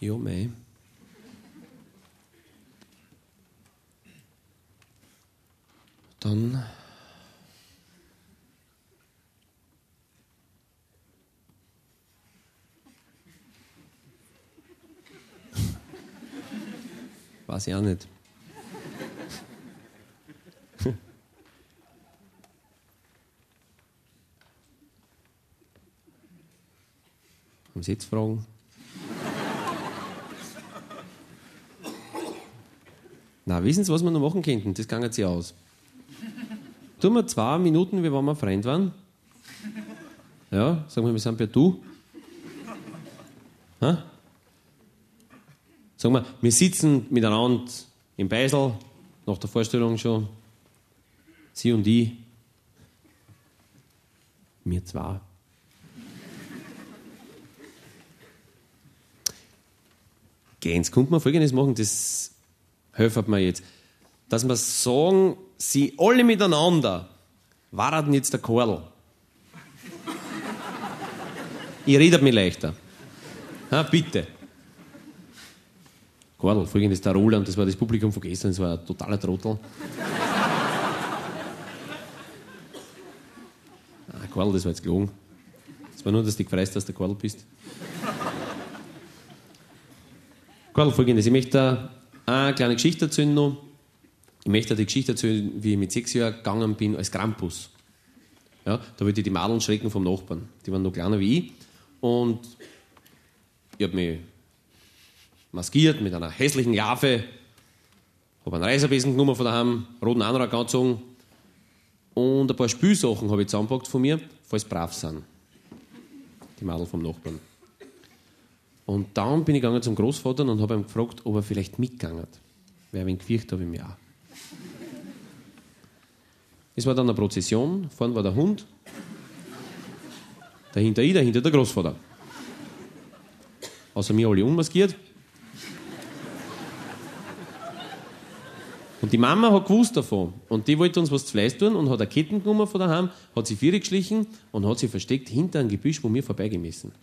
Ja, mei. Dann... Weiß ich auch nicht. Haben Sie jetzt Fragen? Na, wissen Sie, was wir noch machen könnten? Das geht sich aus. Tun wir 2 Minuten, wie wenn wir Freund waren. Ja, sagen wir sind per Du. Ha? Sagen wir sitzen miteinander im Beisel, nach der Vorstellung schon. Sie und ich. Wir 2. Jetzt könnte man Folgendes machen, das hilft mir jetzt. Dass wir sagen, sie alle miteinander waren jetzt der Karl. Ich rede mir leichter. Ha, bitte. Karl, folgendes, der Roland, das war das Publikum von gestern, das war ein totaler Trottel. Karl, das war jetzt gelogen. Das war nur, dass du dich freust, dass du Karl bist. Karl, folgendes, ich möchte eine kleine Geschichte erzählen noch. Ich möchte die Geschichte erzählen, wie ich mit 6 Jahren gegangen bin als Krampus. Ja, da wollte ich die Madeln schrecken vom Nachbarn. Die waren noch kleiner wie ich. Und ich habe mich maskiert mit einer hässlichen Larve, habe einen Reiserbesen genommen von daheim, roten Anorak angezogen und ein paar Spülsachen habe ich zusammengepackt von mir, falls brav sind. Die Madel vom Nachbarn. Und dann bin ich gegangen zum Großvater und habe ihn gefragt, ob er vielleicht mitgegangen hat. Weil ein gefürchtet habe ich mich auch. Es war dann eine Prozession, vorne war der Hund, dahinter ich, dahinter der Großvater. Außer mir alle unmaskiert. Und die Mama hat gewusst davon. Und die wollte uns was zu Fleiß tun und hat eine Ketten genommen von daheim, hat sie vier geschlichen und hat sie versteckt hinter einem Gebüsch, wo wir vorbeigemessen.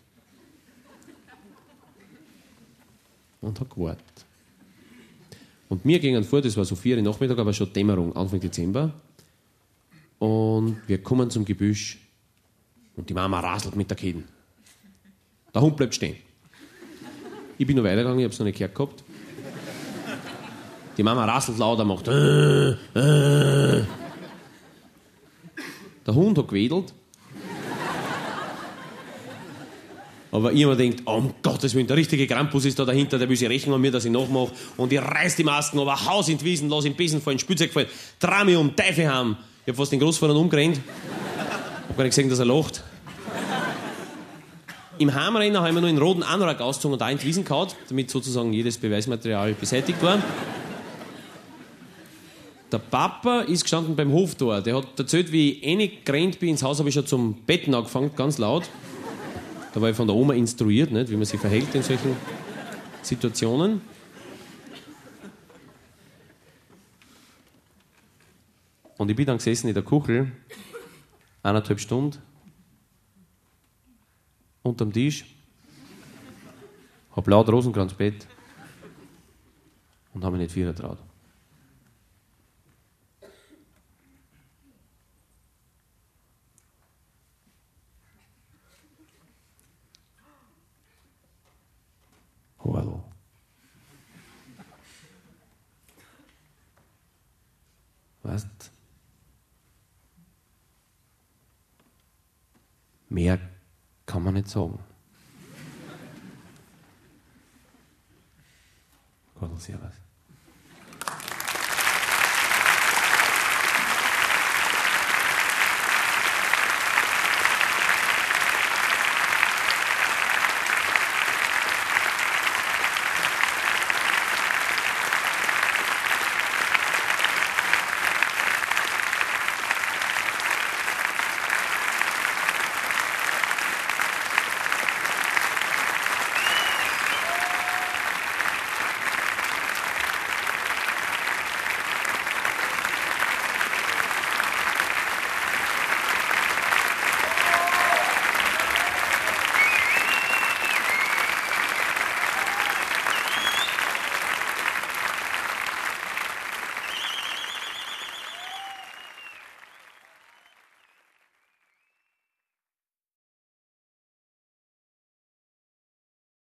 Und hat gewartet. Und wir gingen vor, das war so 4 Uhr Nachmittag, aber schon Dämmerung, Anfang Dezember. Und wir kommen zum Gebüsch und die Mama raselt mit der Ketten. Der Hund bleibt stehen. Ich bin noch weitergegangen, ich habe es noch nicht gehört gehabt. Die Mama rasselt lauter, macht Der Hund hat gewedelt. Aber ich habe mir gedacht, um Gottes Willen, der richtige Krampus ist da dahinter, der will sich rächen an mir, dass ich nachmache. Und ich reiß die Masken, aber haus in die Wiesen, lass im Besen fallen, Spielzeug fallen, dreh mich um, Teufel haben. Ich habe fast den Großvater umgerannt. Ich habe gar nicht gesehen, dass er lacht. Im Heimrennen habe ich mir noch einen roten Anorak ausgezogen und auch in die Wiesen gehauen, damit sozusagen jedes Beweismaterial beseitigt war. Der Papa ist gestanden beim Hoftor. Der hat erzählt, wie ich reingerannt bin ins Haus, habe ich schon zum Betten angefangen, ganz laut. Da war ich von der Oma instruiert, nicht, wie man sich verhält in solchen Situationen. Und ich bin dann gesessen in der Kuchel, 1,5 Stunden, unterm Tisch, hab laut Rosenkranzbett und habe mich nicht viel getraut. Hallo. Weißt, mehr kann man nicht sagen. Gott, servus.